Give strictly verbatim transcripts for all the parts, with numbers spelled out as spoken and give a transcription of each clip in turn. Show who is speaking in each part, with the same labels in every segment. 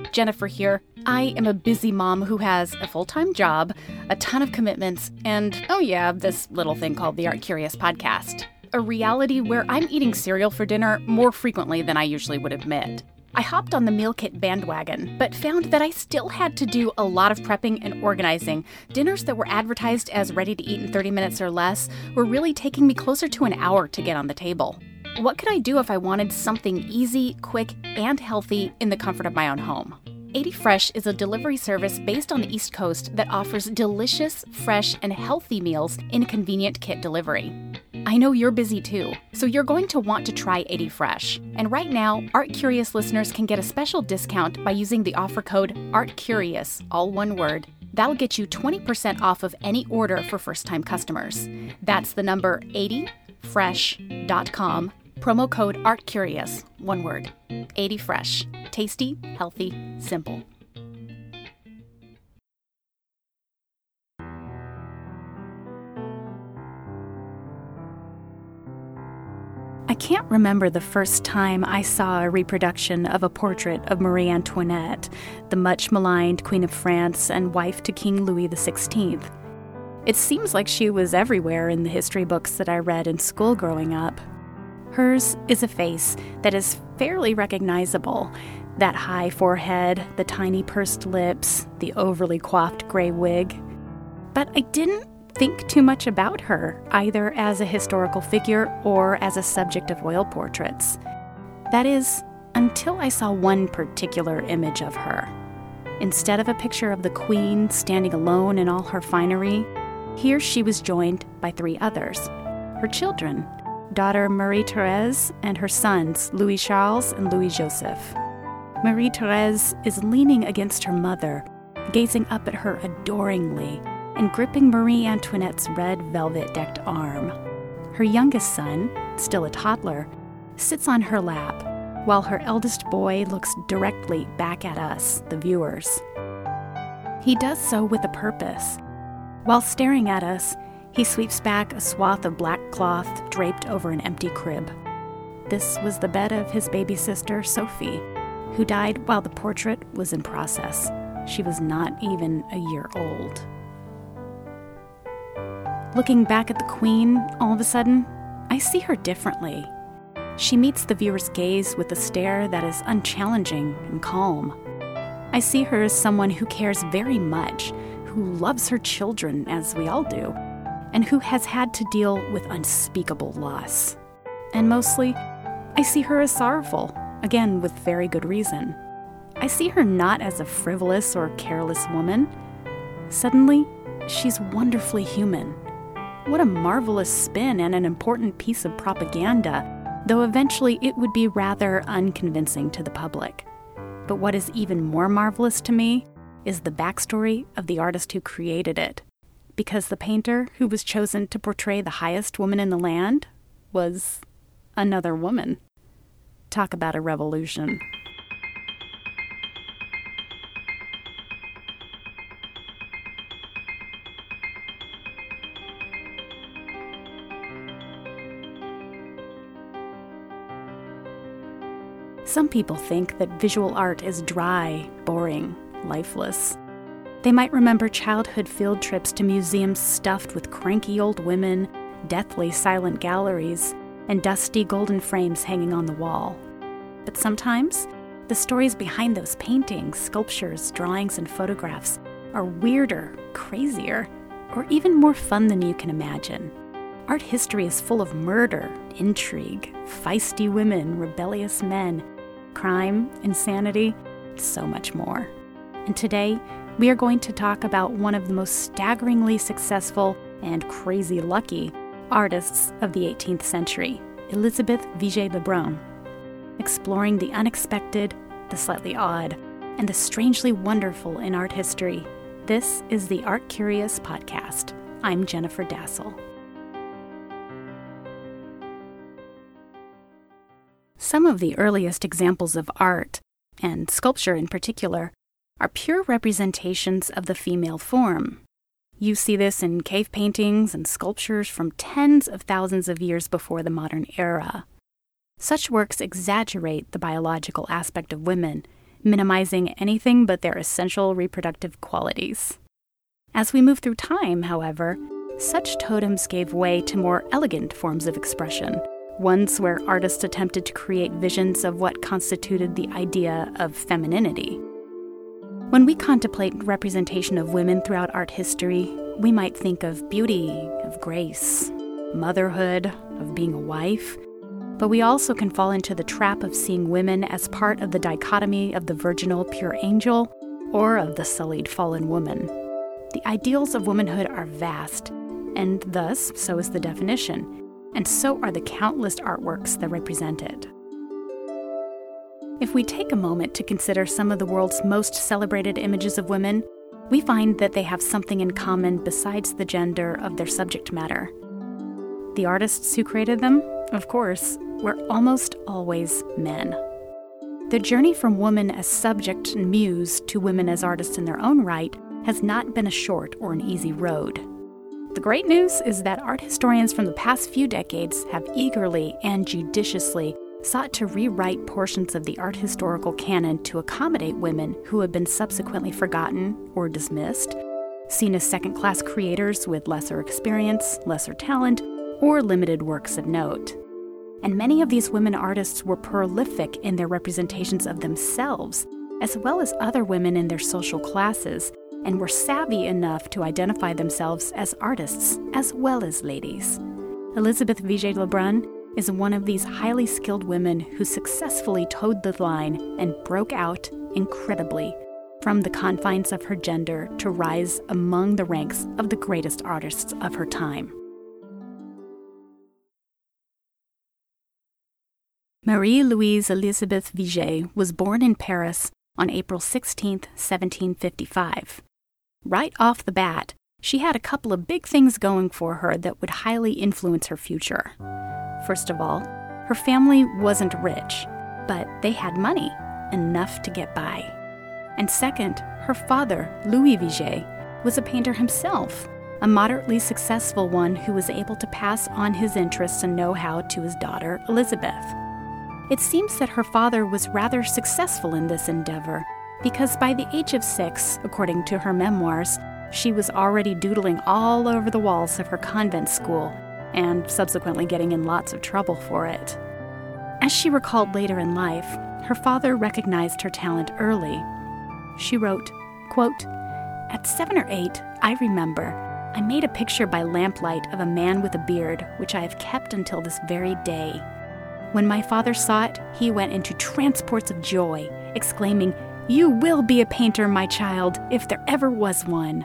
Speaker 1: Jennifer here. I am a busy mom who has a full-time job, a ton of commitments, and, oh yeah, this little thing called the Art Curious podcast. A reality where I'm eating cereal for dinner more frequently than I usually would admit. I hopped on the meal kit bandwagon, but found that I still had to do a lot of prepping and organizing. Dinners that were advertised as ready to eat in thirty minutes or less were really taking me closer to an hour to get on the table. What could I do if I wanted something easy, quick, and healthy in the comfort of my own home? eighty Fresh is a delivery service based on the East Coast that offers delicious, fresh, and healthy meals in convenient kit delivery. I know you're busy too, so you're going to want to try eighty Fresh. And right now, Art Curious listeners can get a special discount by using the offer code ARTCurious, all one word. That'll get you twenty percent off of any order for first-time customers. That's the number eighty fresh dot com. Promo code ARTCurious, one word. eighty Fresh. Tasty, healthy, simple. I can't remember the first time I saw a reproduction of a portrait of Marie Antoinette, the much-maligned Queen of France and wife to King Louis the sixteenth. It seems like she was everywhere in the history books that I read in school growing up. Hers is a face that is fairly recognizable. That high forehead, the tiny pursed lips, the overly coiffed gray wig. But I didn't think too much about her, either as a historical figure or as a subject of oil portraits. That is, until I saw one particular image of her. Instead of a picture of the Queen standing alone in all her finery, here she was joined by three others. Her children, daughter Marie-Thérèse and her sons, Louis-Charles and Louis-Joseph. Marie-Thérèse is leaning against her mother, gazing up at her adoringly, and gripping Marie Antoinette's red velvet-decked arm. Her youngest son, still a toddler, sits on her lap, while her eldest boy looks directly back at us, the viewers. He does so with a purpose. While staring at us, he sweeps back a swath of black cloth draped over an empty crib. This was the bed of his baby sister, Sophie, who died while the portrait was in process. She was not even a year old. Looking back at the Queen, all of a sudden, I see her differently. She meets the viewer's gaze with a stare that is unchallenging and calm. I see her as someone who cares very much, who loves her children, as we all do, and who has had to deal with unspeakable loss. And mostly, I see her as sorrowful, again with very good reason. I see her not as a frivolous or careless woman. Suddenly, she's wonderfully human. What a marvelous spin and an important piece of propaganda, though eventually it would be rather unconvincing to the public. But what is even more marvelous to me is the backstory of the artist who created it. Because the painter who was chosen to portray the highest woman in the land was another woman. Talk about a revolution. Some people think that visual art is dry, boring, lifeless. They might remember childhood field trips to museums stuffed with cranky old women, deathly silent galleries, and dusty golden frames hanging on the wall. But sometimes, the stories behind those paintings, sculptures, drawings, and photographs are weirder, crazier, or even more fun than you can imagine. Art history is full of murder, intrigue, feisty women, rebellious men, crime, insanity, so much more. And today, we are going to talk about one of the most staggeringly successful and crazy lucky artists of the eighteenth century, Elizabeth Vigée Lebrun. Exploring the unexpected, the slightly odd, and the strangely wonderful in art history, this is the Art Curious podcast. I'm Jennifer Dassel. Some of the earliest examples of art, and sculpture in particular, are pure representations of the female form. You see this in cave paintings and sculptures from tens of thousands of years before the modern era. Such works exaggerate the biological aspect of women minimizing anything but their essential reproductive qualities. As we move through time, however, such totems gave way to more elegant forms of expression, ones where artists attempted to create visions of what constituted the idea of femininity. When we contemplate representation of women throughout art history, we might think of beauty, of grace, motherhood, of being a wife, but we also can fall into the trap of seeing women as part of the dichotomy of the virginal pure angel or of the sullied fallen woman. The ideals of womanhood are vast, and thus, so is the definition, and so are the countless artworks that represent it. If we take a moment to consider some of the world's most celebrated images of women, we find that they have something in common besides the gender of their subject matter. The artists who created them, of course, were almost always men. The journey from woman as subject and muse to women as artists in their own right has not been a short or an easy road. The great news is that art historians from the past few decades have eagerly and judiciously sought to rewrite portions of the art historical canon to accommodate women who have been subsequently forgotten or dismissed, seen as second-class creators with lesser experience, lesser talent, or limited works of note. And many of these women artists were prolific in their representations of themselves, as well as other women in their social classes, and were savvy enough to identify themselves as artists as well as ladies. Elizabeth Vigée-Lebrun is one of these highly skilled women who successfully towed the line and broke out, incredibly, from the confines of her gender to rise among the ranks of the greatest artists of her time. Marie-Louise Elizabeth Vigée was born in Paris on April sixteenth, seventeen fifty-five. Right off the bat, she had a couple of big things going for her that would highly influence her future. First of all, her family wasn't rich, but they had money, enough to get by. And second, her father, Louis Vigée, was a painter himself, a moderately successful one who was able to pass on his interests and know-how to his daughter, Elizabeth. It seems that her father was rather successful in this endeavor, because by the age of six, according to her memoirs, she was already doodling all over the walls of her convent school, and subsequently getting in lots of trouble for it. As she recalled later in life, her father recognized her talent early. She wrote, quote, "At seven or eight, I remember, I made a picture by lamplight of a man with a beard, which I have kept until this very day. When my father saw it, he went into transports of joy, exclaiming, 'You will be a painter, my child, if there ever was one.'"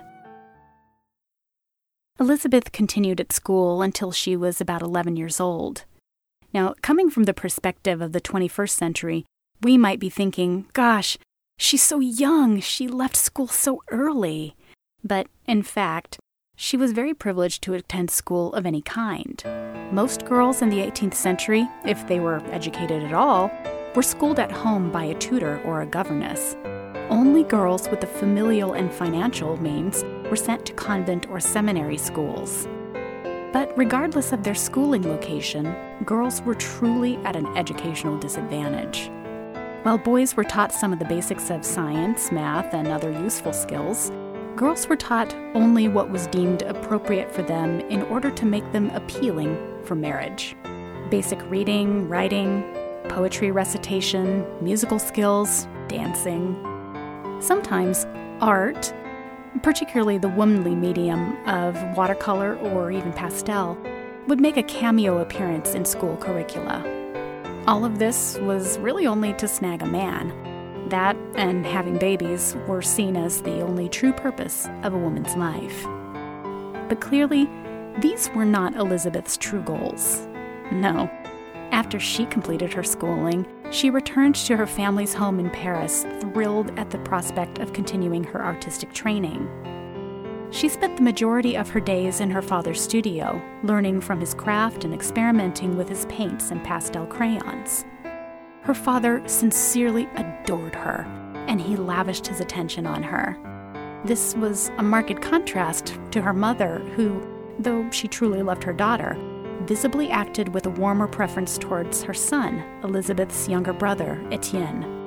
Speaker 1: Elizabeth continued at school until she was about eleven years old. Now, coming from the perspective of the twenty-first century, we might be thinking, gosh, she's so young, she left school so early. But, in fact, she was very privileged to attend school of any kind. Most girls in the eighteenth century, if they were educated at all, were schooled at home by a tutor or a governess. Only girls with the familial and financial means were sent to convent or seminary schools. But regardless of their schooling location, girls were truly at an educational disadvantage. While boys were taught some of the basics of science, math, and other useful skills, girls were taught only what was deemed appropriate for them in order to make them appealing for marriage. Basic reading, writing, poetry recitation, musical skills, dancing. Sometimes art, particularly the womanly medium of watercolor or even pastel, would make a cameo appearance in school curricula. All of this was really only to snag a man. That and having babies were seen as the only true purpose of a woman's life. But clearly, these were not Elizabeth's true goals. No. After she completed her schooling, she returned to her family's home in Paris, thrilled at the prospect of continuing her artistic training. She spent the majority of her days in her father's studio, learning from his craft and experimenting with his paints and pastel crayons. Her father sincerely adored her, and he lavished his attention on her. This was a marked contrast to her mother, who, though she truly loved her daughter, visibly acted with a warmer preference towards her son, Elizabeth's younger brother, Etienne.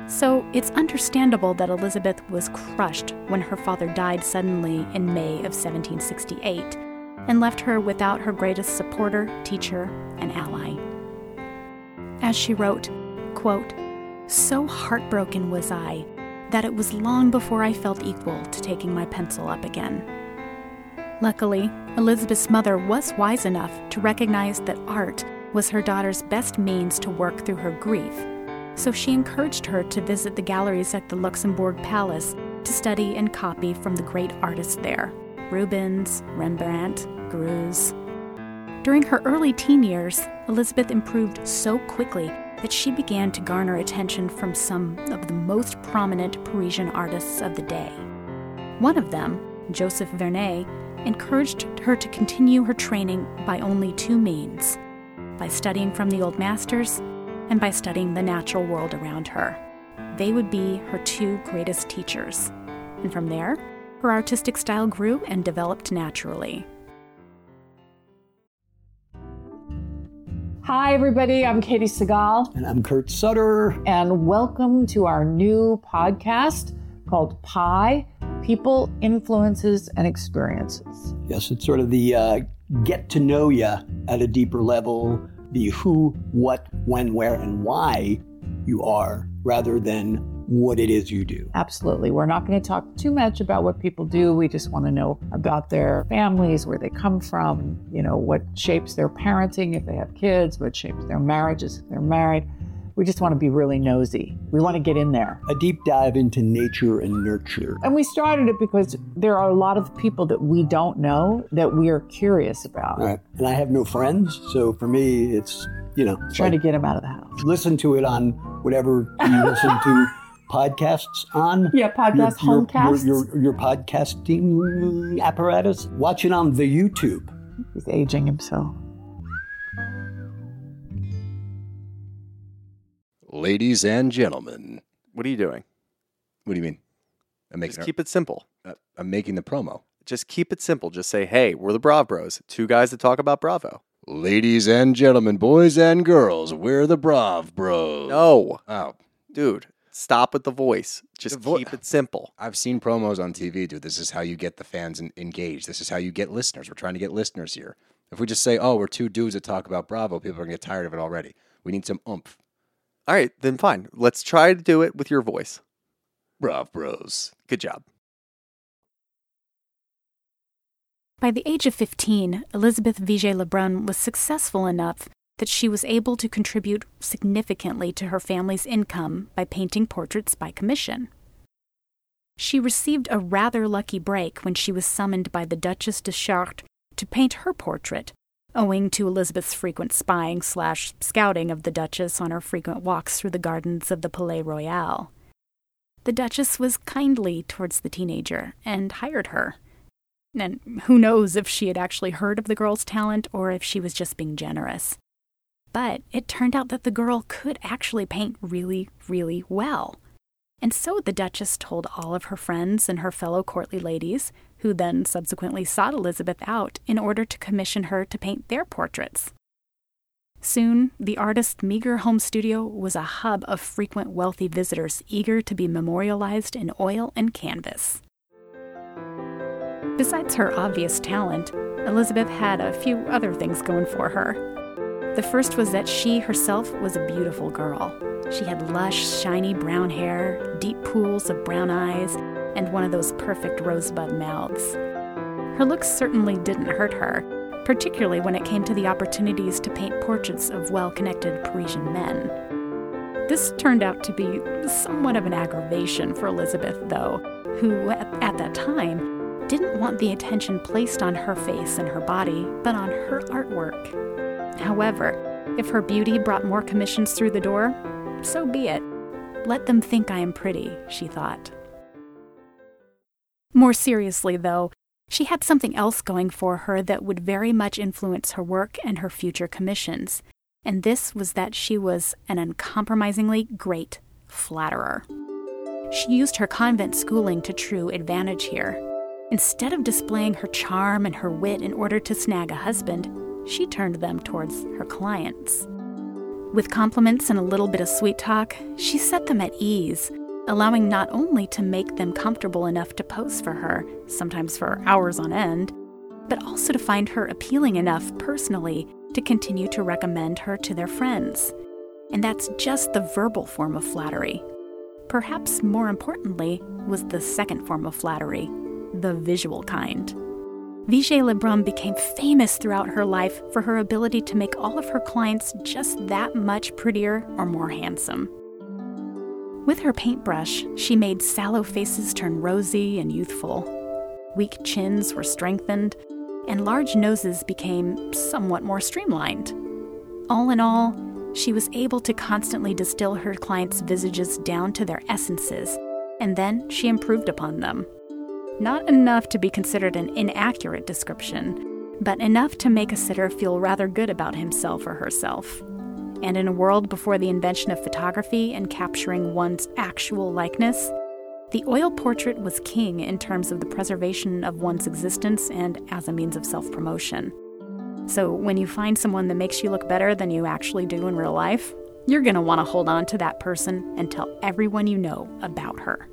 Speaker 1: So it's understandable that Elizabeth was crushed when her father died suddenly in May of seventeen sixty-eight and left her without her greatest supporter, teacher, and ally. As she wrote, quote, "So heartbroken was I that it was long before I felt equal to taking my pencil up again." Luckily, Elizabeth's mother was wise enough to recognize that art was her daughter's best means to work through her grief, so she encouraged her to visit the galleries at the Luxembourg Palace to study and copy from the great artists there, Rubens, Rembrandt, Greuze. During her early teen years, Elizabeth improved so quickly that she began to garner attention from some of the most prominent Parisian artists of the day. One of them, Joseph Vernet, encouraged her to continue her training by only two means: by studying from the old masters and by studying the natural world around her. They would be her two greatest teachers. And from there, her artistic style grew and developed naturally.
Speaker 2: Hi, everybody. I'm Katie Segal.
Speaker 3: And I'm Kurt Sutter.
Speaker 2: And welcome to our new podcast called Pi, People, Influences, and Experiences.
Speaker 3: Yes, it's sort of the uh, get to know you at a deeper level, the who, what, when, where, and why you are, rather than what it is you do.
Speaker 2: Absolutely. We're not going to talk too much about what people do. We just want to know about their families, where they come from, you know, what shapes their parenting if they have kids, what shapes their marriages if they're married. We just want to be really nosy. We want to get in there.
Speaker 3: A deep dive into nature and nurture.
Speaker 2: And we started it because there are a lot of people that we don't know that we are curious about.
Speaker 3: Right. And I have no friends, so for me, it's, you know.
Speaker 2: Trying like, to get them out of the house.
Speaker 3: Listen to it on whatever you listen to podcasts on.
Speaker 2: Yeah, podcast,
Speaker 3: your,
Speaker 2: homecasts.
Speaker 3: Your, your, your podcasting apparatus. Watch it on the YouTube.
Speaker 2: He's aging himself.
Speaker 4: Ladies and gentlemen.
Speaker 5: What are you doing?
Speaker 4: What do you mean? I'm making
Speaker 5: Just keep it simple.
Speaker 4: Uh, I'm making the promo.
Speaker 5: Just keep it simple. Just say, hey, we're the Brav Bros. Two guys that talk about Bravo.
Speaker 4: Ladies and gentlemen, boys and girls, we're the Brav Bros.
Speaker 5: No.
Speaker 4: Oh.
Speaker 5: Dude, stop with the voice. Just
Speaker 4: The vo-
Speaker 5: keep it simple.
Speaker 4: I've seen promos on T V, dude. This is how you get the fans in- engaged. This is how you get listeners. We're trying to get listeners here. If we just say, oh, we're two dudes that talk about Bravo, people are going to get tired of it already. We need some oomph.
Speaker 5: All right, then fine. Let's try to do it with your voice.
Speaker 4: Brav Bros.
Speaker 5: Good job.
Speaker 1: By the age of fifteen, Elizabeth Vigée-Lebrun was successful enough that she was able to contribute significantly to her family's income by painting portraits by commission. She received a rather lucky break when she was summoned by the Duchess de Chartres to paint her portrait, owing to Elizabeth's frequent spying slash scouting of the Duchess on her frequent walks through the gardens of the Palais Royal. The Duchess was kindly towards the teenager and hired her. And who knows if she had actually heard of the girl's talent or if she was just being generous. But it turned out that the girl could actually paint really, really well. And so the Duchess told all of her friends and her fellow courtly ladies, who then subsequently sought Elizabeth out in order to commission her to paint their portraits. Soon, the artist's meager home studio was a hub of frequent wealthy visitors eager to be memorialized in oil and canvas. Besides her obvious talent, Elizabeth had a few other things going for her. The first was that she herself was a beautiful girl. She had lush, shiny brown hair, deep pools of brown eyes, and one of those perfect rosebud mouths. Her looks certainly didn't hurt her, particularly when it came to the opportunities to paint portraits of well-connected Parisian men. This turned out to be somewhat of an aggravation for Elizabeth, though, who, at, at that time, didn't want the attention placed on her face and her body, but on her artwork. However, if her beauty brought more commissions through the door, so be it. Let them think I am pretty, she thought. More seriously, though, she had something else going for her that would very much influence her work and her future commissions, and this was that she was an uncompromisingly great flatterer. She used her convent schooling to true advantage here. Instead of displaying her charm and her wit in order to snag a husband, she turned them towards her clients. With compliments and a little bit of sweet talk, she set them at ease, allowing not only to make them comfortable enough to pose for her, sometimes for hours on end, but also to find her appealing enough personally to continue to recommend her to their friends. And that's just the verbal form of flattery. Perhaps more importantly was the second form of flattery, the visual kind. Vigée Lebrun became famous throughout her life for her ability to make all of her clients just that much prettier or more handsome. With her paintbrush, she made sallow faces turn rosy and youthful. Weak chins were strengthened, and large noses became somewhat more streamlined. All in all, she was able to constantly distill her clients' visages down to their essences, and then she improved upon them. Not enough to be considered an inaccurate description, but enough to make a sitter feel rather good about himself or herself. And in a world before the invention of photography and capturing one's actual likeness, the oil portrait was king in terms of the preservation of one's existence and as a means of self-promotion. So when you find someone that makes you look better than you actually do in real life, you're going to want to hold on to that person and tell everyone you know about her.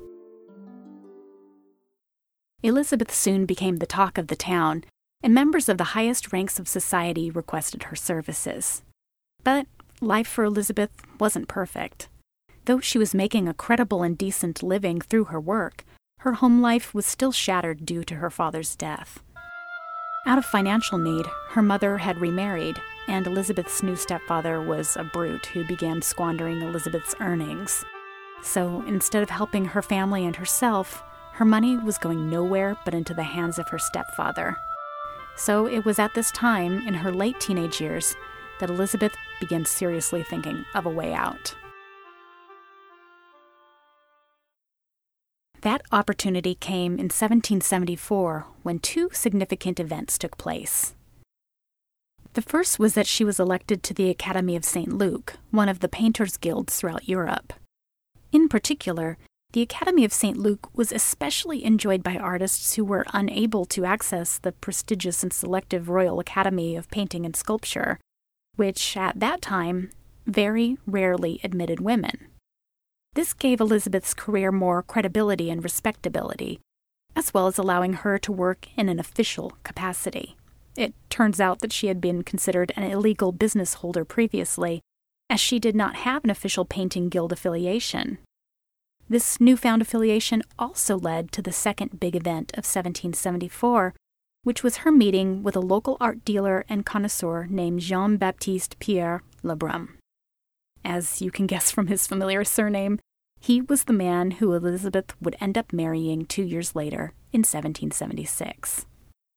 Speaker 1: Elizabeth soon became the talk of the town, and members of the highest ranks of society requested her services. But life for Elizabeth wasn't perfect. Though she was making a credible and decent living through her work, her home life was still shattered due to her father's death. Out of financial need, her mother had remarried, and Elizabeth's new stepfather was a brute who began squandering Elizabeth's earnings. So instead of helping her family and herself, her money was going nowhere but into the hands of her stepfather. So it was at this time, in her late teenage years, that Elizabeth began seriously thinking of a way out. That opportunity came in seventeen seventy-four when two significant events took place. The first was that she was elected to the Academy of Saint Luke, one of the painters' guilds throughout Europe. In particular, the Academy of Saint Luke was especially enjoyed by artists who were unable to access the prestigious and selective Royal Academy of Painting and Sculpture, which, at that time, very rarely admitted women. This gave Elizabeth's career more credibility and respectability, as well as allowing her to work in an official capacity. It turns out that she had been considered an illegal business holder previously, as she did not have an official painting guild affiliation. This newfound affiliation also led to the second big event of seventeen seventy-four, which was her meeting with a local art dealer and connoisseur named Jean-Baptiste Pierre Lebrun. As you can guess from his familiar surname, he was the man who Elizabeth would end up marrying two years later in seventeen seventy-six.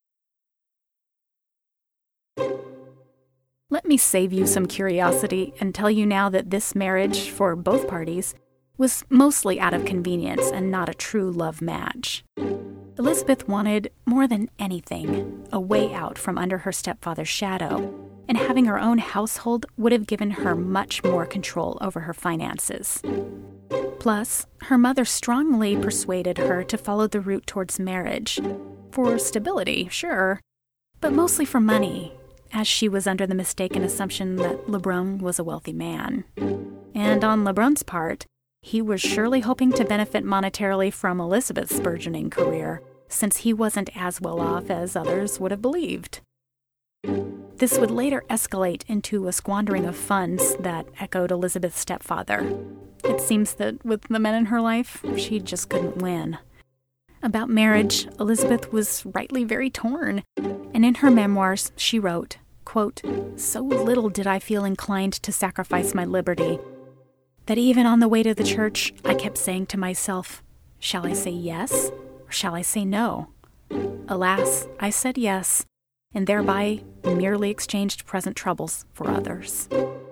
Speaker 1: Let me save you some curiosity and tell you now that this marriage, for both parties, was mostly out of convenience and not a true love match. Elizabeth wanted, more than anything, a way out from under her stepfather's shadow, and having her own household would have given her much more control over her finances. Plus, her mother strongly persuaded her to follow the route towards marriage. For stability, sure, but mostly for money, as she was under the mistaken assumption that Lebrun was a wealthy man. And on Lebrun's part, he was surely hoping to benefit monetarily from Elizabeth's burgeoning career, since he wasn't as well off as others would have believed. This would later escalate into a squandering of funds that echoed Elizabeth's stepfather. It seems that with the men in her life, she just couldn't win. About marriage, Elizabeth was rightly very torn, and in her memoirs, she wrote, quote, "So little did I feel inclined to sacrifice my liberty, that even on the way to the church, I kept saying to myself, shall I say yes, or shall I say no? Alas, I said yes, and thereby merely exchanged present troubles for others."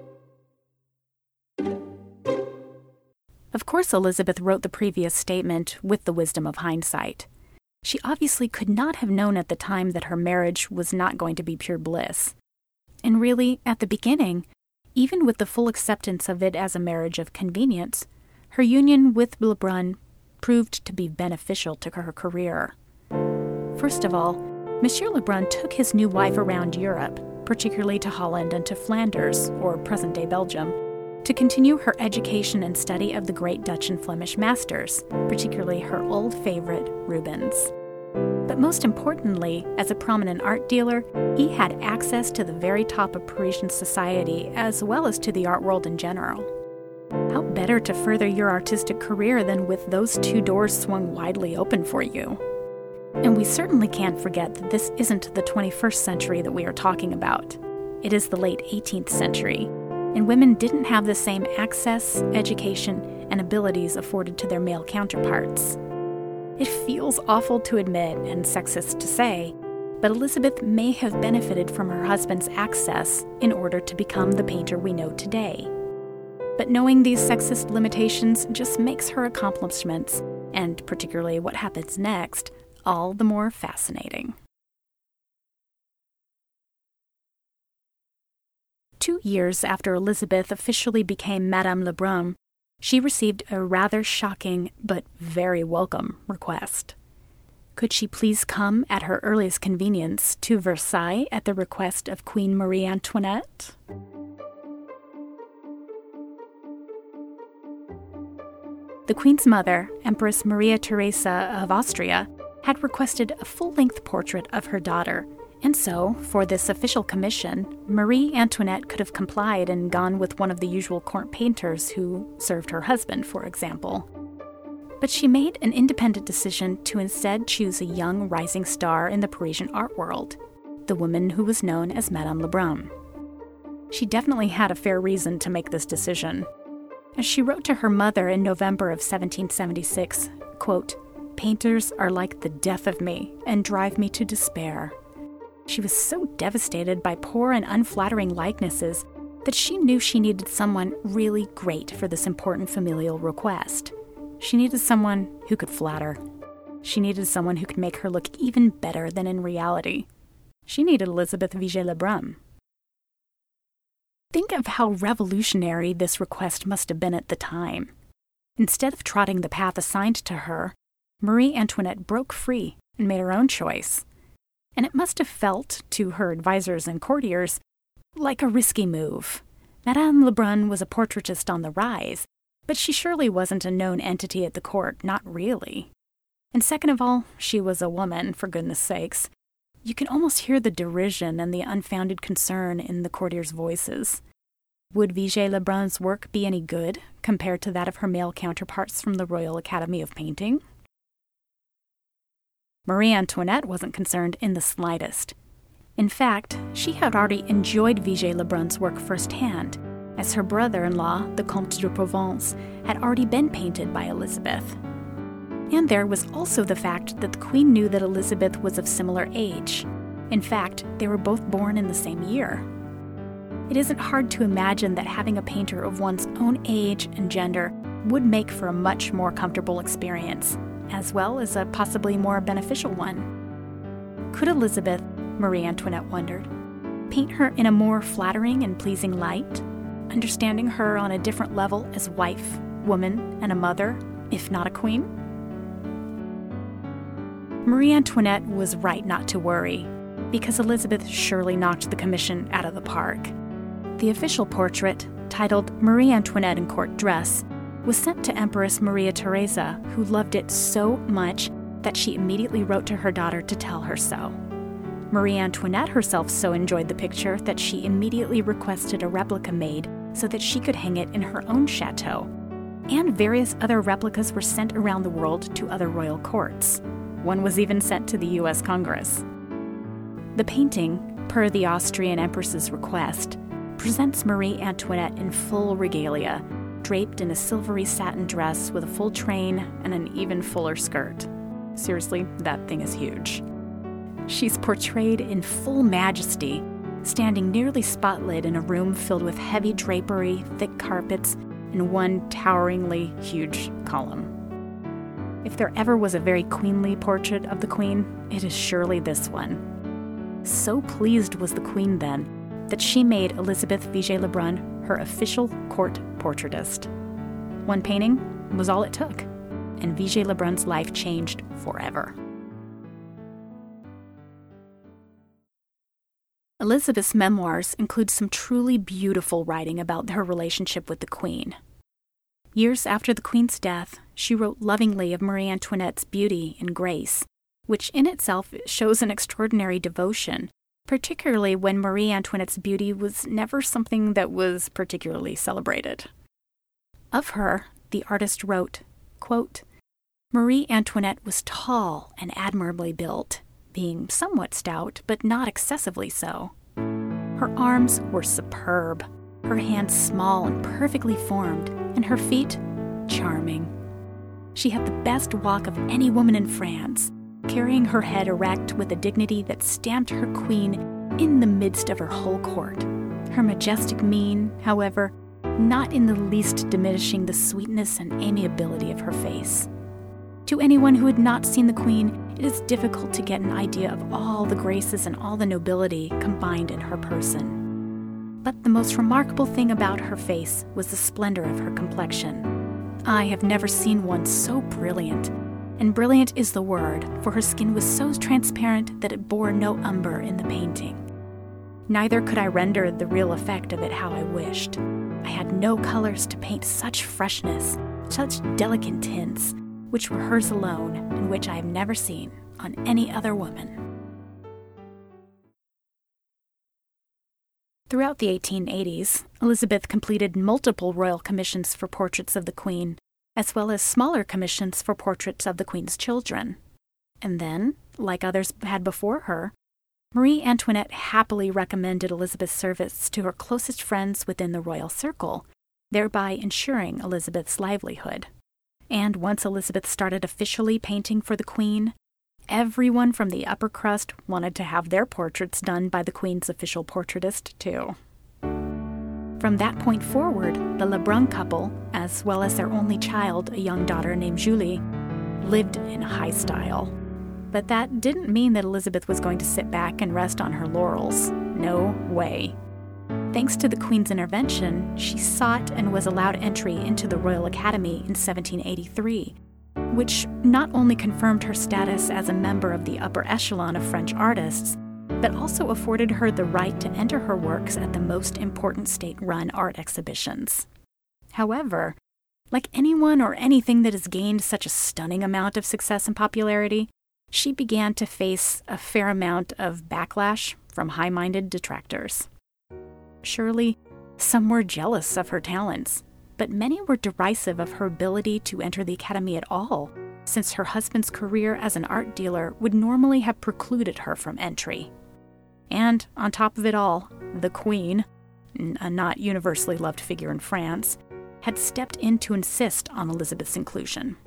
Speaker 1: Of course, Elizabeth wrote the previous statement with the wisdom of hindsight. She obviously could not have known at the time that her marriage was not going to be pure bliss. And really, at the beginning, even with the full acceptance of it as a marriage of convenience, her union with Lebrun proved to be beneficial to her career. First of all, Monsieur Lebrun took his new wife around Europe, particularly to Holland and to Flanders, or present-day Belgium, to continue her education and study of the great Dutch and Flemish masters, particularly her old favorite, Rubens. But most importantly, as a prominent art dealer, he had access to the very top of Parisian society as well as to the art world in general. How better to further your artistic career than with those two doors swung widely open for you? And we certainly can't forget that this isn't the twenty-first century that we are talking about. It is the late eighteenth century, and women didn't have the same access, education, and abilities afforded to their male counterparts. It feels awful to admit and sexist to say, but Elizabeth may have benefited from her husband's access in order to become the painter we know today. But knowing these sexist limitations just makes her accomplishments, and particularly what happens next, all the more fascinating. Two years after Elizabeth officially became Madame Lebrun, she received a rather shocking but very welcome request. Could she please come at her earliest convenience to Versailles at the request of Queen Marie Antoinette? The Queen's mother, Empress Maria Theresa of Austria, had requested a full-length portrait of her daughter, and so, for this official commission, Marie Antoinette could have complied and gone with one of the usual court painters who served her husband, for example. But she made an independent decision to instead choose a young rising star in the Parisian art world, the woman who was known as Madame Lebrun. She definitely had a fair reason to make this decision. As she wrote to her mother in November of seventeen seventy-six, quote, "Painters are like the death of me and drive me to despair." She was so devastated by poor and unflattering likenesses that she knew she needed someone really great for this important familial request. She needed someone who could flatter. She needed someone who could make her look even better than in reality. She needed Elizabeth Vigée-Lebrun. Think of how revolutionary this request must have been at the time. Instead of trotting the path assigned to her, Marie Antoinette broke free and made her own choice. And it must have felt, to her advisors and courtiers, like a risky move. Madame Lebrun was a portraitist on the rise, but she surely wasn't a known entity at the court, not really. And second of all, she was a woman, for goodness sakes. You can almost hear the derision and the unfounded concern in the courtiers' voices. Would Vigée-Lebrun's work be any good compared to that of her male counterparts from the Royal Academy of Painting? Marie Antoinette wasn't concerned in the slightest. In fact, she had already enjoyed Vigée-Lebrun's work firsthand, as her brother-in-law, the Comte de Provence, had already been painted by Elizabeth. And there was also the fact that the Queen knew that Elizabeth was of similar age. In fact, they were both born in the same year. It isn't hard to imagine that having a painter of one's own age and gender would make for a much more comfortable experience, as well as a possibly more beneficial one. Could Elizabeth, Marie Antoinette wondered, paint her in a more flattering and pleasing light, understanding her on a different level as wife, woman, and a mother, if not a queen? Marie Antoinette was right not to worry, because Elizabeth surely knocked the commission out of the park. The official portrait, titled Marie Antoinette in Court Dress, was sent to Empress Maria Theresa, who loved it so much that she immediately wrote to her daughter to tell her so. Marie Antoinette herself so enjoyed the picture that she immediately requested a replica made so that she could hang it in her own chateau, and various other replicas were sent around the world to other royal courts. One was even sent to the U S Congress. The painting, per the Austrian Empress's request, presents Marie Antoinette in full regalia, draped in a silvery satin dress with a full train and an even fuller skirt. Seriously, that thing is huge. She's portrayed in full majesty, standing nearly spotlit in a room filled with heavy drapery, thick carpets, and one toweringly huge column. If there ever was a very queenly portrait of the Queen, it is surely this one. So pleased was the Queen then that she made Elizabeth Vigée-Lebrun her official court portraitist. One painting was all it took, and Vigée-Lebrun's life changed forever. Elizabeth's memoirs include some truly beautiful writing about her relationship with the Queen. Years after the Queen's death, she wrote lovingly of Marie Antoinette's beauty and grace, which in itself shows an extraordinary devotion, particularly when Marie Antoinette's beauty was never something that was particularly celebrated. Of her, the artist wrote, quote, "Marie Antoinette was tall and admirably built, being somewhat stout, but not excessively so. Her arms were superb, her hands small and perfectly formed, and her feet charming. She had the best walk of any woman in France, carrying her head erect with a dignity that stamped her queen in the midst of her whole court. Her majestic mien, however, not in the least diminishing the sweetness and amiability of her face. To anyone who had not seen the Queen, it is difficult to get an idea of all the graces and all the nobility combined in her person. But the most remarkable thing about her face was the splendor of her complexion. I have never seen one so brilliant, and brilliant is the word, for her skin was so transparent that it bore no umber in the painting. Neither could I render the real effect of it how I wished. I had no colors to paint such freshness, such delicate tints, which were hers alone, and which I have never seen on any other woman." Throughout the eighteen eighties, Elizabeth completed multiple royal commissions for portraits of the Queen, as well as smaller commissions for portraits of the Queen's children. And then, like others had before her, Marie Antoinette happily recommended Elizabeth's service to her closest friends within the royal circle, thereby ensuring Elizabeth's livelihood. And once Elizabeth started officially painting for the Queen, everyone from the upper crust wanted to have their portraits done by the Queen's official portraitist, too. From that point forward, the Lebrun couple, as well as their only child, a young daughter named Julie, lived in high style. But that didn't mean that Elizabeth was going to sit back and rest on her laurels. No way. Thanks to the Queen's intervention, she sought and was allowed entry into the Royal Academy in seventeen eighty-three, which not only confirmed her status as a member of the upper echelon of French artists, but also afforded her the right to enter her works at the most important state-run art exhibitions. However, like anyone or anything that has gained such a stunning amount of success and popularity, she began to face a fair amount of backlash from high-minded detractors. Surely, some were jealous of her talents, but many were derisive of her ability to enter the academy at all, since her husband's career as an art dealer would normally have precluded her from entry. And, on top of it all, the Queen, a not universally loved figure in France, had stepped in to insist on Elizabeth's inclusion.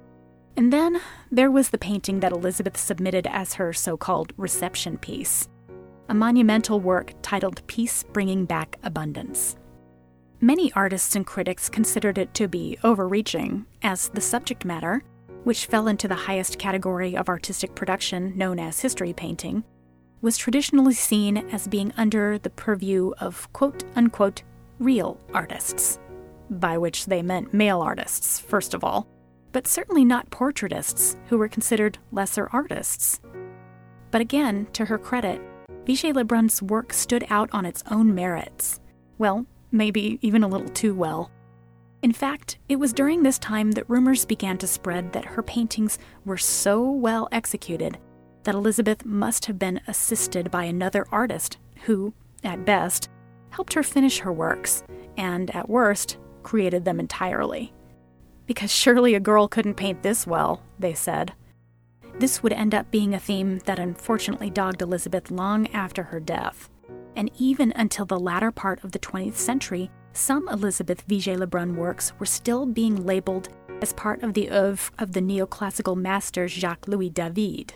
Speaker 1: And then there was the painting that Elizabeth submitted as her so-called reception piece, a monumental work titled Peace Bringing Back Abundance. Many artists and critics considered it to be overreaching, as the subject matter, which fell into the highest category of artistic production known as history painting, was traditionally seen as being under the purview of quote-unquote real artists, by which they meant male artists, first of all, but certainly not portraitists, who were considered lesser artists. But again, to her credit, Vigée Lebrun's work stood out on its own merits. Well, maybe even a little too well. In fact, it was during this time that rumors began to spread that her paintings were so well executed that Elizabeth must have been assisted by another artist who, at best, helped her finish her works, and at worst, created them entirely. Because surely a girl couldn't paint this well, they said. This would end up being a theme that unfortunately dogged Elizabeth long after her death. And even until the latter part of the twentieth century, some Elizabeth Vigée Lebrun works were still being labeled as part of the oeuvre of the neoclassical master Jacques-Louis David.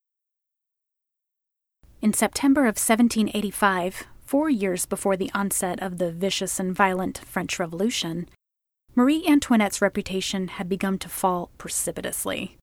Speaker 1: In September of seventeen eighty-five, four years before the onset of the vicious and violent French Revolution, Marie Antoinette's reputation had begun to fall precipitously.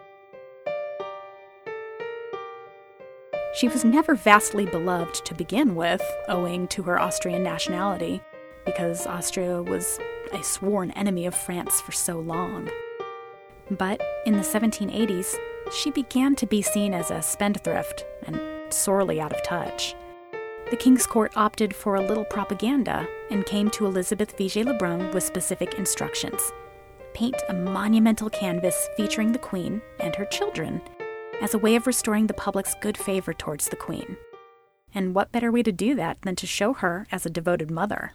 Speaker 1: She was never vastly beloved to begin with, owing to her Austrian nationality, because Austria was a sworn enemy of France for so long. But in the seventeen eighties, she began to be seen as a spendthrift and sorely out of touch. the King's Court opted for a little propaganda and came to Elizabeth Vigée-Lebrun with specific instructions. Paint a monumental canvas featuring the Queen and her children as a way of restoring the public's good favor towards the Queen. And what better way to do that than to show her as a devoted mother?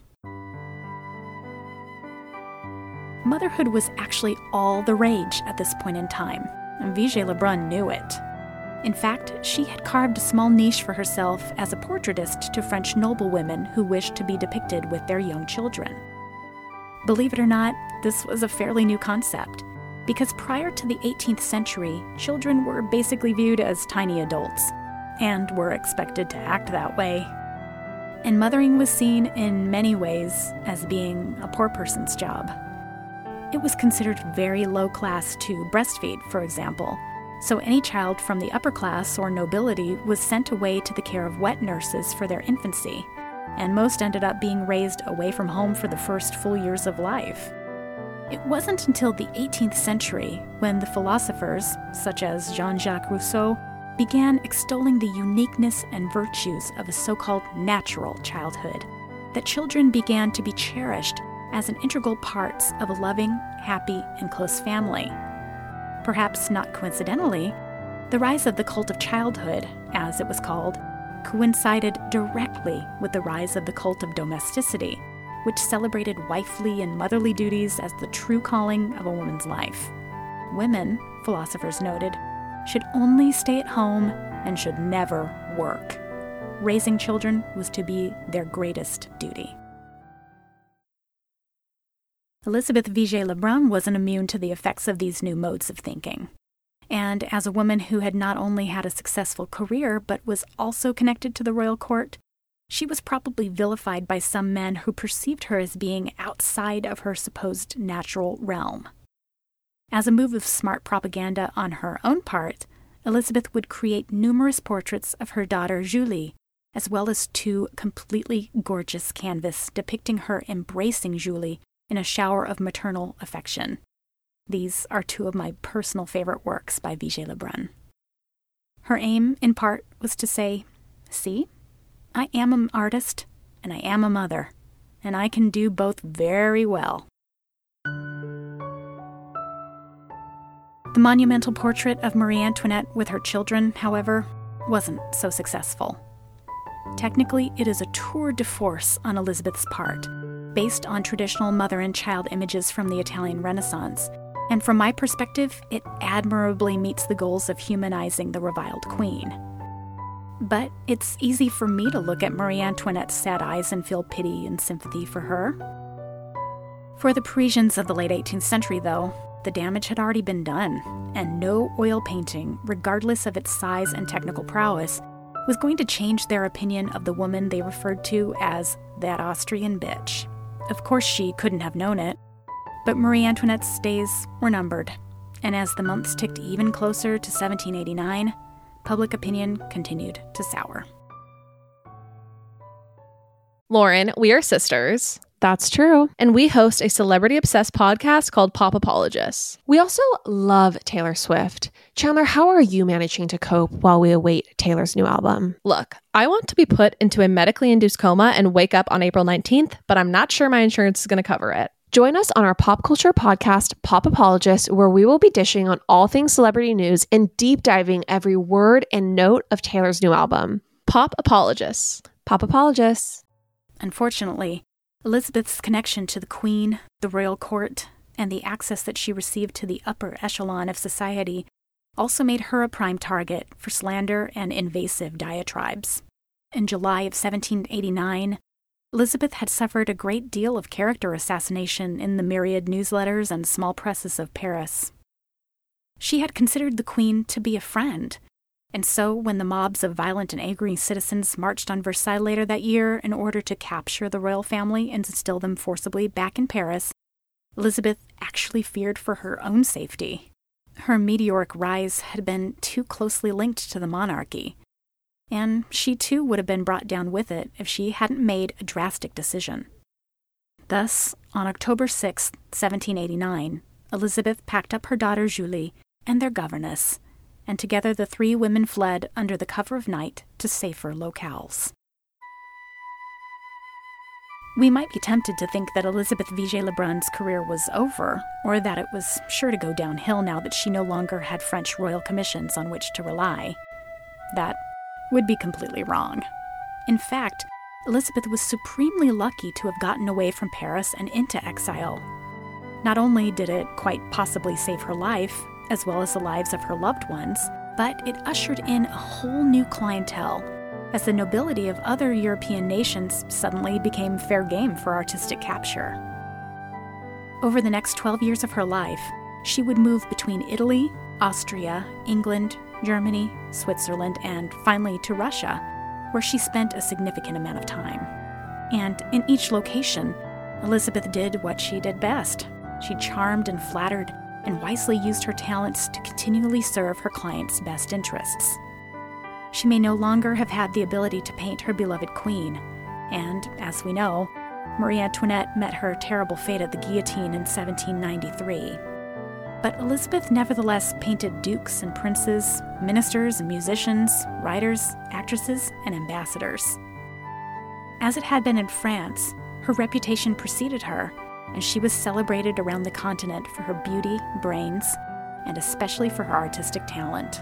Speaker 1: Motherhood was actually all the rage at this point in time, and Vigée-Lebrun knew it. In fact, she had carved a small niche for herself as a portraitist to French noblewomen who wished to be depicted with their young children. Believe it or not, this was a fairly new concept, because prior to the eighteenth century, children were basically viewed as tiny adults, and were expected to act that way. And mothering was seen in many ways as being a poor person's job. It was considered very low class to breastfeed, for example, so any child from the upper class or nobility was sent away to the care of wet nurses for their infancy, and most ended up being raised away from home for the first full years of life. It wasn't until the eighteenth century when the philosophers, such as Jean-Jacques Rousseau, began extolling the uniqueness and virtues of a so-called natural childhood, that children began to be cherished as an integral part of a loving, happy, and close family. Perhaps not coincidentally, the rise of the cult of childhood, as it was called, coincided directly with the rise of the cult of domesticity, which celebrated wifely and motherly duties as the true calling of a woman's life. Women, philosophers noted, should only stay at home and should never work. Raising children was to be their greatest duty. Elizabeth Vigée-Lebrun wasn't immune to the effects of these new modes of thinking. And as a woman who had not only had a successful career, but was also connected to the royal court, she was probably vilified by some men who perceived her as being outside of her supposed natural realm. As a move of smart propaganda on her own part, Elizabeth would create numerous portraits of her daughter Julie, as well as two completely gorgeous canvases depicting her embracing Julie in a shower of maternal affection. These are two of my personal favorite works by Vigée-Lebrun. Her aim, in part, was to say, see, I am an artist, and I am a mother, and I can do both very well. The monumental portrait of Marie Antoinette with her children, however, wasn't so successful. Technically, it is a tour de force on Elizabeth's part, based on traditional mother and child images from the Italian Renaissance, and from my perspective, it admirably meets the goals of humanizing the reviled queen. But it's easy for me to look at Marie Antoinette's sad eyes and feel pity and sympathy for her. For the Parisians of the late eighteenth century, though, the damage had already been done, and no oil painting, regardless of its size and technical prowess, was going to change their opinion of the woman they referred to as that Austrian bitch. Of course, she couldn't have known it, but Marie Antoinette's days were numbered, and as the months ticked even closer to seventeen eighty-nine, public opinion continued to sour.
Speaker 6: Lauren, we are sisters.
Speaker 7: That's true.
Speaker 6: And we host a celebrity-obsessed podcast called Pop Apologists.
Speaker 7: We also love Taylor Swift. Chandler, how are you managing to cope while we await Taylor's new album?
Speaker 6: Look, I want to be put into a medically induced coma and wake up on April nineteenth, but I'm not sure my insurance is going to cover it.
Speaker 7: Join us on our pop culture podcast, Pop Apologists, where we will be dishing on all things celebrity news and deep diving every word and note of Taylor's new album.
Speaker 6: Pop Apologists.
Speaker 7: Pop Apologists.
Speaker 1: Unfortunately, Elizabeth's connection to the Queen, the royal court, and the access that she received to the upper echelon of society also made her a prime target for slander and invasive diatribes. In July of seventeen eighty-nine, Elizabeth had suffered a great deal of character assassination in the myriad newsletters and small presses of Paris. She had considered the Queen to be a friend, and so when the mobs of violent and angry citizens marched on Versailles later that year in order to capture the royal family and instill them forcibly back in Paris, Elizabeth actually feared for her own safety. Her meteoric rise had been too closely linked to the monarchy, and she too would have been brought down with it if she hadn't made a drastic decision. Thus, on October sixth, seventeen eighty-nine, Elizabeth packed up her daughter Julie and their governess, and together the three women fled under the cover of night to safer locales. We might be tempted to think that Elizabeth Vigée-Lebrun's career was over, or that it was sure to go downhill now that she no longer had French royal commissions on which to rely. That would be completely wrong. In fact, Elizabeth was supremely lucky to have gotten away from Paris and into exile. Not only did it quite possibly save her life, as well as the lives of her loved ones, but it ushered in a whole new clientele, as the nobility of other European nations suddenly became fair game for artistic capture. Over the next twelve years of her life, she would move between Italy, Austria, England, Germany, Switzerland, and finally to Russia, where she spent a significant amount of time. And in each location, Elizabeth did what she did best. She charmed and flattered and wisely used her talents to continually serve her clients' best interests. She may no longer have had the ability to paint her beloved queen, and, as we know, Marie Antoinette met her terrible fate at the guillotine in seventeen ninety-three. But Elizabeth nevertheless painted dukes and princes, ministers and musicians, writers, actresses, and ambassadors. As it had been in France, her reputation preceded her, and she was celebrated around the continent for her beauty, brains, and especially for her artistic talent.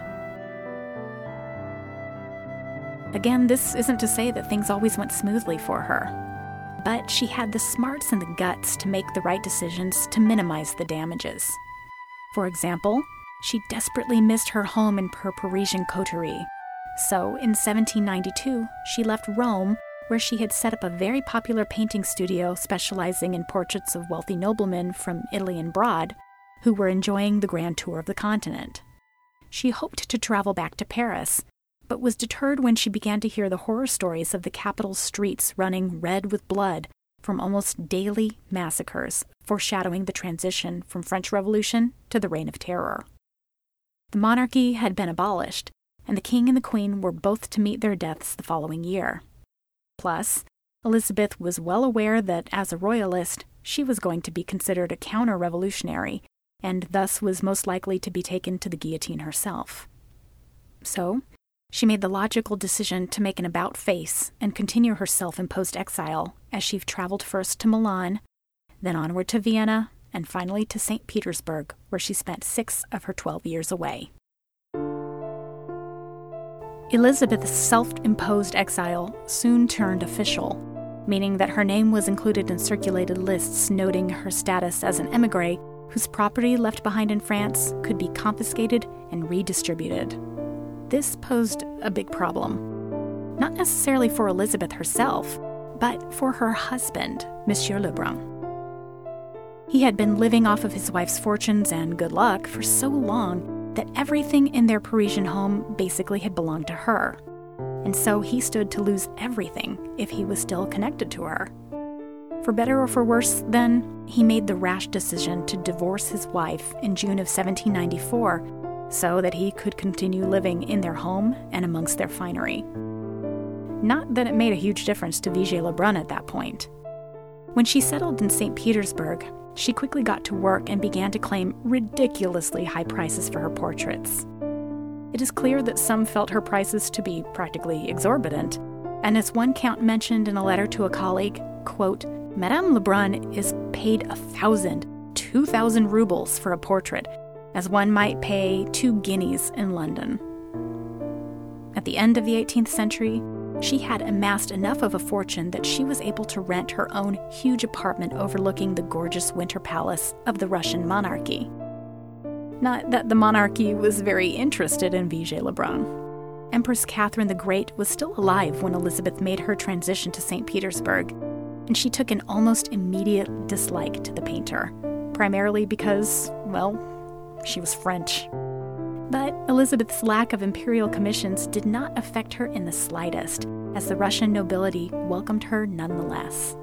Speaker 1: Again, this isn't to say that things always went smoothly for her, but she had the smarts and the guts to make the right decisions to minimize the damages. For example, she desperately missed her home in her Parisian coterie, so in seventeen ninety-two, she left Rome, where she had set up a very popular painting studio specializing in portraits of wealthy noblemen from Italy and abroad who were enjoying the grand tour of the continent. She hoped to travel back to Paris, but was deterred when she began to hear the horror stories of the capital's streets running red with blood from almost daily massacres, foreshadowing the transition from French Revolution to the Reign of Terror. The monarchy had been abolished, and the king and the queen were both to meet their deaths the following year. Plus, Elizabeth was well aware that as a royalist, she was going to be considered a counter-revolutionary, and thus was most likely to be taken to the guillotine herself. So, she made the logical decision to make an about-face and continue her self-imposed exile as she traveled first to Milan, then onward to Vienna, and finally to Saint Petersburg, where she spent six of her twelve years away. Elizabeth's self-imposed exile soon turned official, meaning that her name was included in circulated lists noting her status as an émigré whose property left behind in France could be confiscated and redistributed. This posed a big problem, not necessarily for Elizabeth herself, but for her husband, Monsieur Lebrun. He had been living off of his wife's fortunes and good luck for so long that everything in their Parisian home basically had belonged to her, and so he stood to lose everything if he was still connected to her. For better or for worse, then, he made the rash decision to divorce his wife in June of seventeen ninety-four so that he could continue living in their home and amongst their finery. Not that it made a huge difference to Vigée-Lebrun at that point. When she settled in Saint Petersburg, she quickly got to work and began to claim ridiculously high prices for her portraits. It is clear that some felt her prices to be practically exorbitant, and as one count mentioned in a letter to a colleague, quote, Madame Lebrun is paid a thousand, two thousand rubles for a portrait, as one might pay two guineas in London. At the end of the eighteenth century, she had amassed enough of a fortune that she was able to rent her own huge apartment overlooking the gorgeous winter palace of the Russian monarchy. Not that the monarchy was very interested in Vigée-Lebrun. Empress Catherine the Great was still alive when Elizabeth made her transition to Saint Petersburg, and she took an almost immediate dislike to the painter, primarily because, well, she was French. But Elizabeth's lack of imperial commissions did not affect her in the slightest, as the Russian nobility welcomed her nonetheless.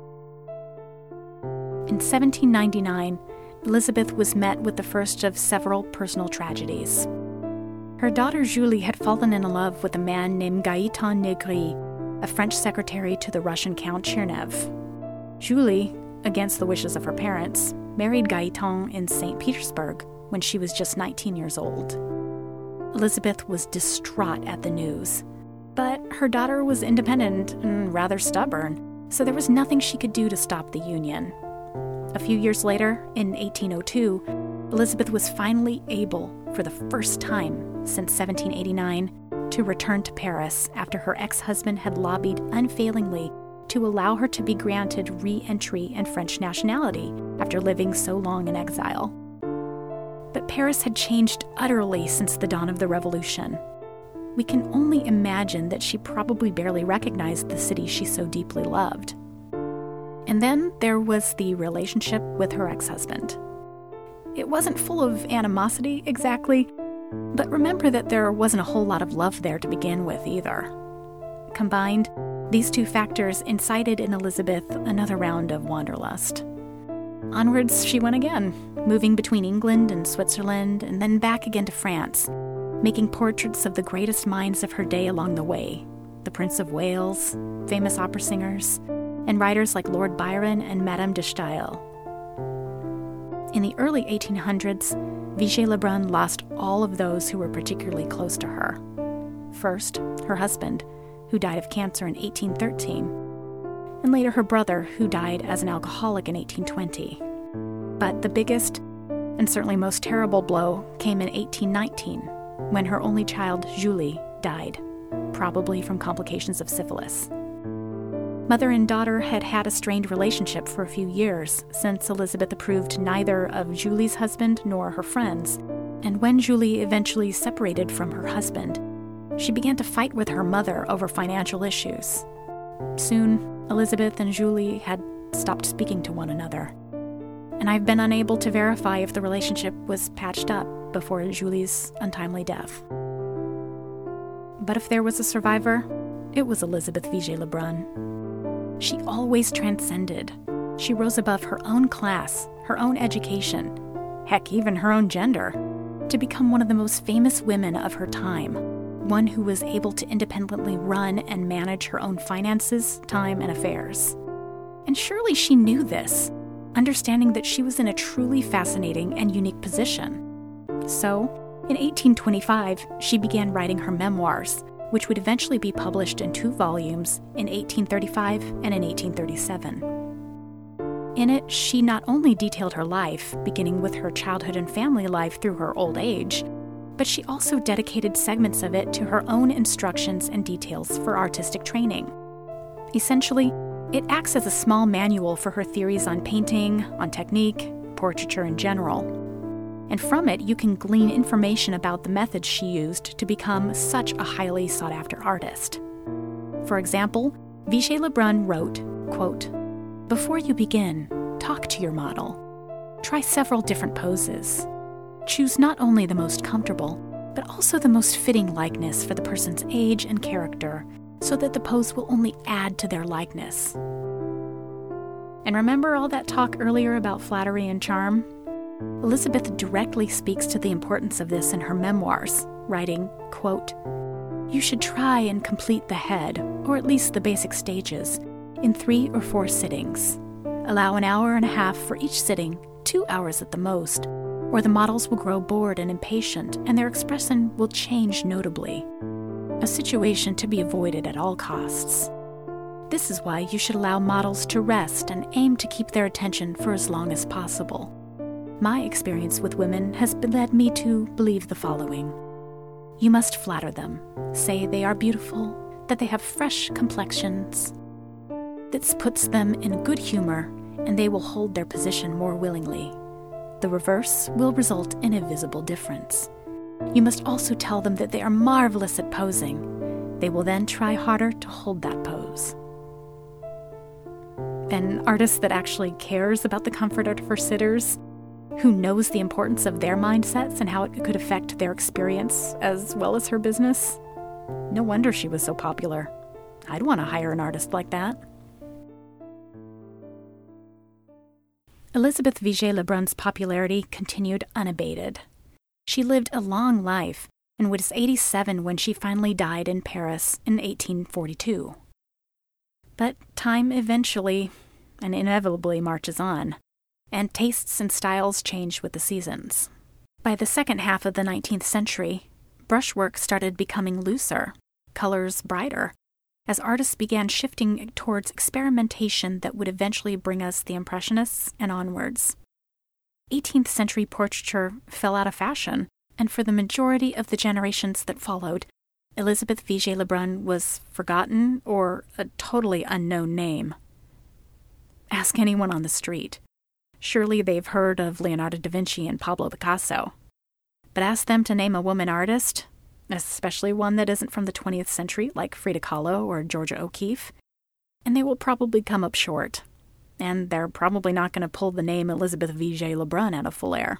Speaker 1: In seventeen ninety-nine, Elizabeth was met with the first of several personal tragedies. Her daughter Julie had fallen in love with a man named Gaëtan Negri, a French secretary to the Russian Count Chernev. Julie, against the wishes of her parents, married Gaëtan in Saint Petersburg when she was just nineteen years old. Elizabeth was distraught at the news, but her daughter was independent and rather stubborn, so there was nothing she could do to stop the union. A few years later, in eighteen oh two, Elizabeth was finally able, for the first time since seventeen eighty-nine, to return to Paris after her ex-husband had lobbied unfailingly to allow her to be granted re-entry and French nationality after living so long in exile. But Paris had changed utterly since the dawn of the Revolution. We can only imagine that she probably barely recognized the city she so deeply loved. And then there was the relationship with her ex-husband. It wasn't full of animosity exactly, but remember that there wasn't a whole lot of love there to begin with either. Combined, these two factors incited in Elizabeth another round of wanderlust. Onwards she went again, moving between England and Switzerland and then back again to France, making portraits of the greatest minds of her day along the way, the Prince of Wales, famous opera singers, and writers like Lord Byron and Madame de Staël. In the early eighteen hundreds, Vigée Lebrun lost all of those who were particularly close to her. First, her husband, who died of cancer in eighteen thirteen, and later her brother, who died as an alcoholic in eighteen twenty. But the biggest, and certainly most terrible blow came in eighteen nineteen, when her only child, Julie, died, probably from complications of syphilis. Mother and daughter had had a strained relationship for a few years, since Elizabeth approved neither of Julie's husband nor her friends, and when Julie eventually separated from her husband, she began to fight with her mother over financial issues. Soon, Elizabeth and Julie had stopped speaking to one another, and I've been unable to verify if the relationship was patched up before Julie's untimely death. But if there was a survivor, it was Elizabeth Vigée Lebrun. She always transcended. She rose above her own class, her own education, heck, even her own gender, to become one of the most famous women of her time, one who was able to independently run and manage her own finances, time, and affairs. And surely she knew this, understanding that she was in a truly fascinating and unique position. So, in eighteen twenty-five, she began writing her memoirs, which would eventually be published in two volumes in eighteen thirty-five and in eighteen thirty-seven. In it, she not only detailed her life, beginning with her childhood and family life through her old age, but she also dedicated segments of it to her own instructions and details for artistic training. Essentially, it acts as a small manual for her theories on painting, on technique, portraiture in general. And from it, you can glean information about the methods she used to become such a highly sought-after artist. For example, Vigée Lebrun wrote, quote, "Before you begin, talk to your model. Try several different poses. Choose not only the most comfortable, but also the most fitting likeness for the person's age and character, so that the pose will only add to their likeness." And remember all that talk earlier about flattery and charm? Elizabeth directly speaks to the importance of this in her memoirs, writing, quote, "You should try and complete the head, or at least the basic stages, in three or four sittings. Allow an hour and a half for each sitting, two hours at the most, or the models will grow bored and impatient, and their expression will change notably. A situation to be avoided at all costs. This is why you should allow models to rest and aim to keep their attention for as long as possible. My experience with women has led me to believe the following. You must flatter them, say they are beautiful, that they have fresh complexions. This puts them in good humor, and they will hold their position more willingly. The reverse will result in a visible difference. You must also tell them that they are marvelous at posing. They will then try harder to hold that pose." An artist that actually cares about the comfort of her sitters, who knows the importance of their mindsets and how it could affect their experience as well as her business. No wonder she was so popular. I'd want to hire an artist like that. Elizabeth Vigée Lebrun's popularity continued unabated. She lived a long life and was eighty-seven when she finally died in Paris in eighteen forty-two. But time eventually and inevitably marches on, and tastes and styles change with the seasons. By the second half of the nineteenth century, brushwork started becoming looser, colors brighter, as artists began shifting towards experimentation that would eventually bring us the Impressionists and onwards. eighteenth century portraiture fell out of fashion, and for the majority of the generations that followed, Elizabeth Vigée-Lebrun was forgotten or a totally unknown name. Ask anyone on the street. Surely they've heard of Leonardo da Vinci and Pablo Picasso. But ask them to name a woman artist, especially one that isn't from the twentieth century like Frida Kahlo or Georgia O'Keeffe, and they will probably come up short. And they're probably not going to pull the name Elizabeth Vigée-Lebrun out of full air.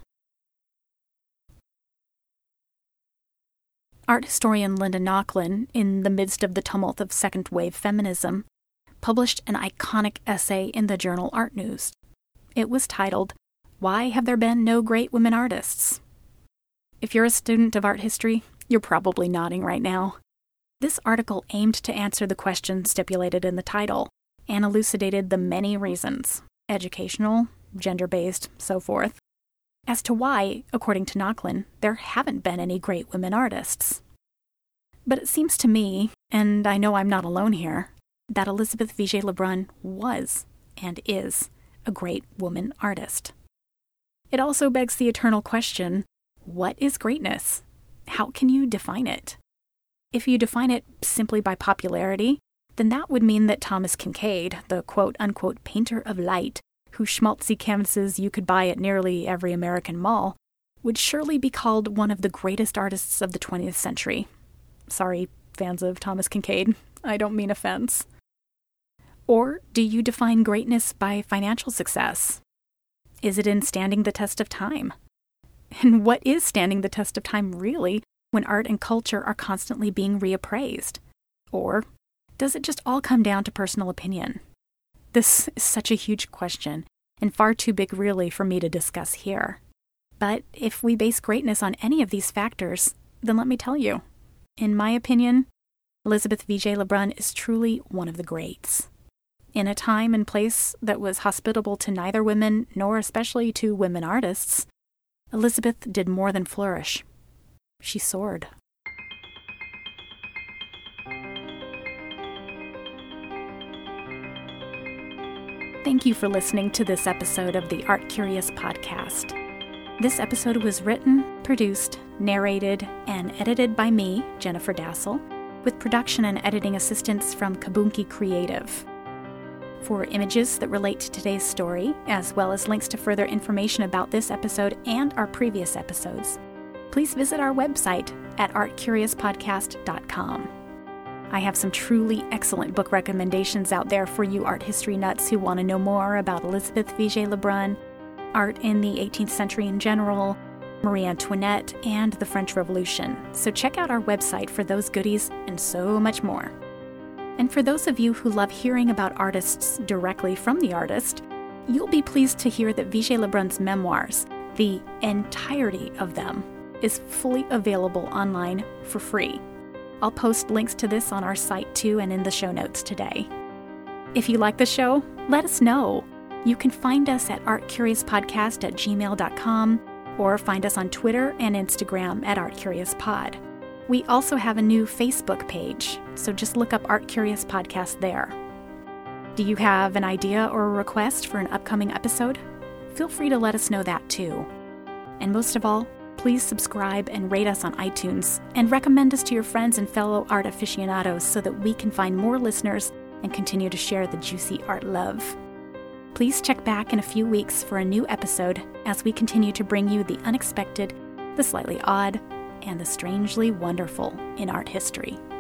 Speaker 1: Art historian Linda Nochlin, in the midst of the tumult of second-wave feminism, published an iconic essay in the journal Art News. It was titled, "Why Have There Been No Great Women Artists?" If you're a student of art history, you're probably nodding right now. This article aimed to answer the question stipulated in the title, and elucidated the many reasons, educational, gender-based, so forth, as to why, according to Nochlin, there haven't been any great women artists. But it seems to me, and I know I'm not alone here, that Elizabeth Vigée-Lebrun was, and is, a great woman artist. It also begs the eternal question, what is greatness? How can you define it? If you define it simply by popularity, then that would mean that Thomas Kinkade, the quote-unquote painter of light, whose schmaltzy canvases you could buy at nearly every American mall, would surely be called one of the greatest artists of the twentieth century. Sorry, fans of Thomas Kinkade, I don't mean offense. Or do you define greatness by financial success? Is it in standing the test of time? And what is standing the test of time really when art and culture are constantly being reappraised? Or does it just all come down to personal opinion? This is such a huge question, and far too big really for me to discuss here. But if we base greatness on any of these factors, then let me tell you, in my opinion, Elizabeth Vigée-Lebrun is truly one of the greats. In a time and place that was hospitable to neither women, nor especially to women artists, Elizabeth did more than flourish. She soared. Thank you for listening to this episode of the Art Curious podcast. This episode was written, produced, narrated, and edited by me, Jennifer Dassel, with production and editing assistance from Kabunki Creative. For images that relate to today's story, as well as links to further information about this episode and our previous episodes, please visit our website at art curious podcast dot com. I have some truly excellent book recommendations out there for you art history nuts who want to know more about Elizabeth Vigée-Lebrun, art in the eighteenth century in general, Marie Antoinette, and the French Revolution. So check out our website for those goodies and so much more. And for those of you who love hearing about artists directly from the artist, you'll be pleased to hear that Vigée-Lebrun's memoirs, the entirety of them, is fully available online for free. I'll post links to this on our site too and in the show notes today. If you like the show, let us know. You can find us at art curious podcast at gmail dot com or find us on Twitter and Instagram at art curious pod. We also have a new Facebook page, so just look up Art Curious Podcast there. Do you have an idea or a request for an upcoming episode? Feel free to let us know that too. And most of all, please subscribe and rate us on iTunes and recommend us to your friends and fellow art aficionados so that we can find more listeners and continue to share the juicy art love. Please check back in a few weeks for a new episode as we continue to bring you the unexpected, the slightly odd, and the strangely wonderful in art history.